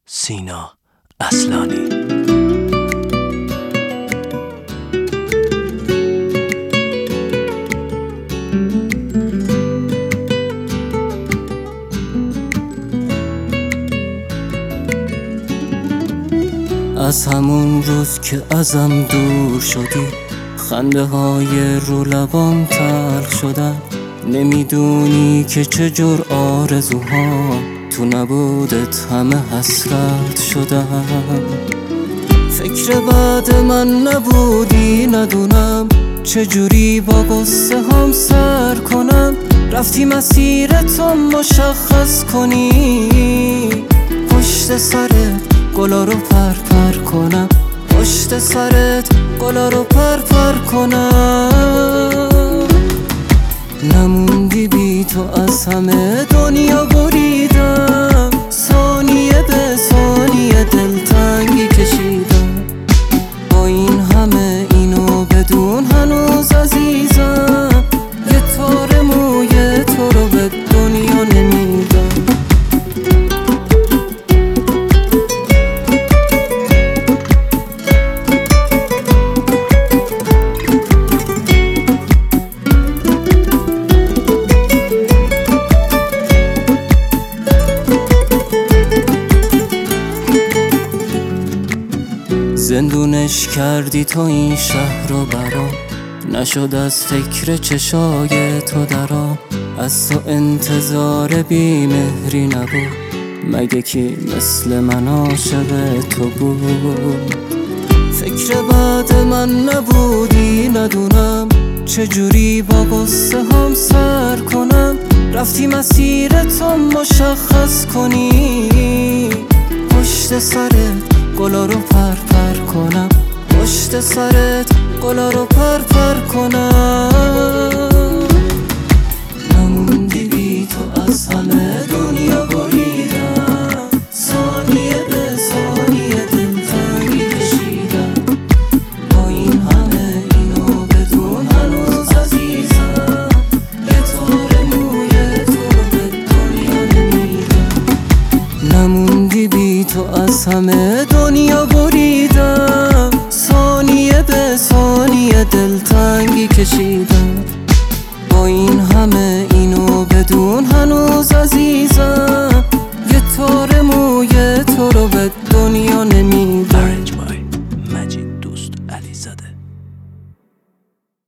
سینا اصلانی. از همون روز که ازم دور شدی، خنده های رو لبام تلخ شدن. نمیدونی که چجور آرزوها تو نبودت همه حسرت شدن. فکر بعد من نبودی، ندونم چجوری با قصه هم سر کنم. رفتی مسیرتو مشخص کنی، پشت سرت گلا رو پر کنم، پشت سرت گلا رو پر کنم. نموندی بی تو، از همه دنیا بریدم، ثانیه به ثانیه دلتنگی کشیدم. با این همه اینو بدون هنوز عزیزم، یه تار موی تو رو به دنیا نمیدم. زندونش کردی تو این شهر رو برام، نشد از فکر چشای تو درام. از تو انتظار بیمهری نبود، مگه کی مثل من عاشق تو بود؟ فکر بعد من نبودی، ندونم چجوری با قصه هم سر کنم. رفتی مسیرتو مشخص کنی، پشت سرت گلا رو پر کنم، پشت سرت گلا رو پر کنم. نموندی بی تو، از همه دنیا بریدم، ثانیه به ثانیه دلتنگی کشیدم. با این همه اینو بدون هنوز عزیزم، یه تار موی تو رو به دنیا نمیدم. نموندی بی تو، از همه دنیا بریدم، ثانیه به ثانیه دلتنگی کشیدم. با این همه اینو بدون هنوز عزیز